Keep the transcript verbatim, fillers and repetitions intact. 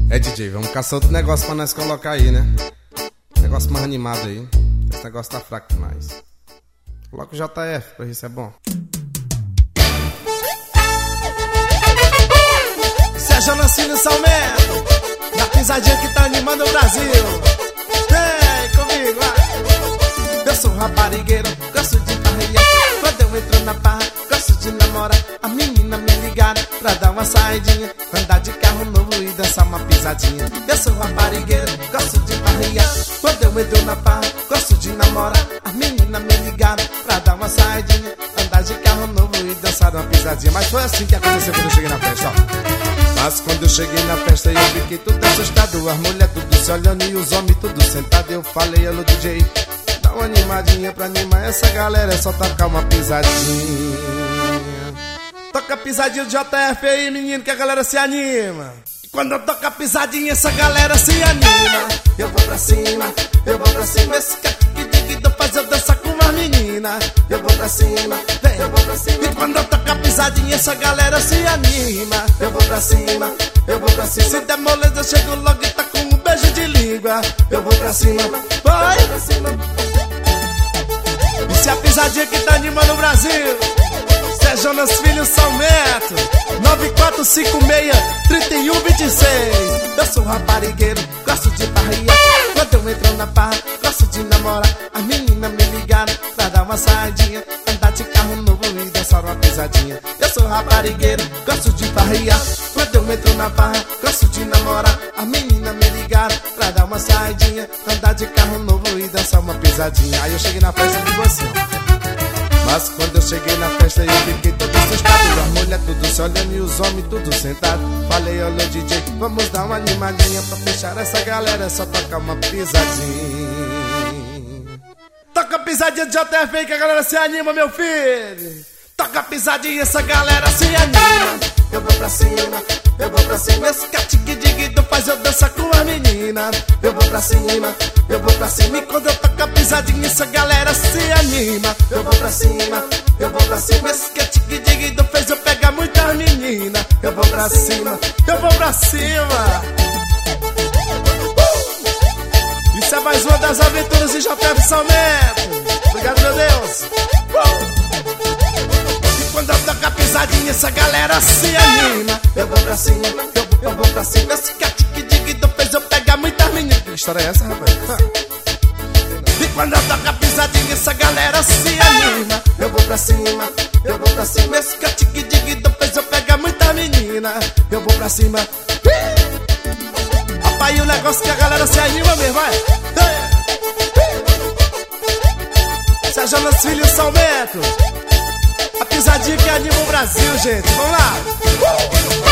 É, D J, vamos caçar outro negócio pra nós colocar aí, né? Negócio mais animado aí. Esse negócio tá fraco demais. Coloca o J F pra ver se é bom. Sérgio Nancino Salmento, na pisadinha que tá animando o Brasil. Vem comigo, vai. Eu sou raparigueiro, gosto de parreia. Quando eu entro na barra, gosto de namorar. A menina me ligaram pra dar uma saidinha, andar de carro novo e dançar uma pisadinha. Eu sou raparigueiro, gosto de parreia. Quando eu entro na barra, gosto de namorar. A menina me ligaram pra dar uma saidinha, andar de carro novo e dançar uma pisadinha. Mas foi assim que aconteceu quando eu cheguei na festa, ó. Mas quando eu cheguei na festa eu fiquei tudo assustado. As mulheres tudo se olhando e os homens tudo sentados. Eu falei, alô D J, dá uma animadinha pra animar essa galera, é só tocar uma pisadinha. Toca pisadinha do J F aí, menino, que a galera se anima. E quando eu toco a pisadinha, essa galera se anima. Eu vou pra cima, eu vou pra cima. Esse caquidiquito faz eu dançar com uma menina. Eu vou pra cima, vem, eu vou pra cima. E quando eu toco a pisadinha, essa galera se anima. Eu vou pra cima, eu vou pra cima. Se der moleza, eu chego logo e tá com um beijo de língua. Eu vou pra cima, vai pra cima. Isso é a pisadinha que tá animando o Brasil. Sérgio Nancino Salmento, nove quatro cinco seis, três um dois seis. Eu sou raparigueiro, gosto de parreia. Quando eu entro na barra, gosto de namorar. As meninas me ligaram pra dar uma saidinha, andar de carro novo e dançar uma pisadinha. Eu sou raparigueiro, gosto de parreia. Quando eu entro na barra, gosto de namorar. As meninas me ligaram pra dar uma saidinha, andar de carro novo e dançar uma pisadinha. Aí eu cheguei na festa de você. Mas quando eu cheguei na festa eu fiquei todo assustado. As mulheres tudo se olhando e os homens tudo sentados. Falei, olha D J, vamos dar uma animadinha pra fechar essa galera, é só tocar uma pisadinha. Toca a pisadinha do J F aí que a galera se anima, meu filho. Toca a pisadinha, essa galera se anima. Eu vou pra cima, eu vou pra cima. Esse catiquidiguido faz eu dançar com a menina. Eu vou pra cima, eu vou pra cima. E quando eu toco a pisadinha, essa galera se anima. Eu vou pra cima, eu vou pra cima. Esse catiquidiguido fez eu pegar muita menina. Eu vou pra cima, eu vou pra cima. uh! Isso é mais uma das aventuras de J F Salmento. Obrigado, meu Deus. uh! Quando eu toco a pisadinha, essa galera se anima. Eu vou pra cima, eu vou, eu vou pra cima. Esse catiquidiguido fez eu pegar muita menina. Que história é essa, rapaz? E quando eu toco a pisadinha, essa galera se anima. Eu vou pra cima, eu vou pra cima. Esse catiquidiguido fez eu pegar muita menina. Eu vou pra cima. Rapaz, o negócio que a galera se anima mesmo, vai. Sérgio Nancino Salmento, a pisadinha que anima o Brasil, gente. Vamos lá! Uh!